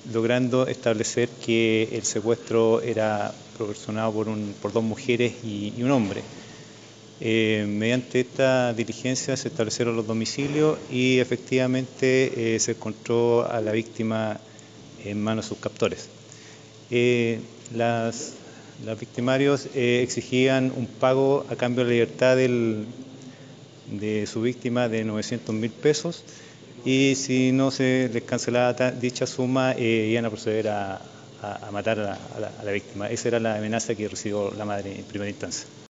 logrando establecer que el secuestro era proporcionado por dos mujeres y un hombre. Mediante esta diligencia se establecieron los domicilios y efectivamente se encontró a la víctima en manos de sus captores. Los victimarios exigían un pago a cambio de la libertad de su víctima de 900.000 pesos, y si no se les cancelaba dicha suma iban a proceder a matar a la víctima. Esa era la amenaza que recibió la madre en primera instancia.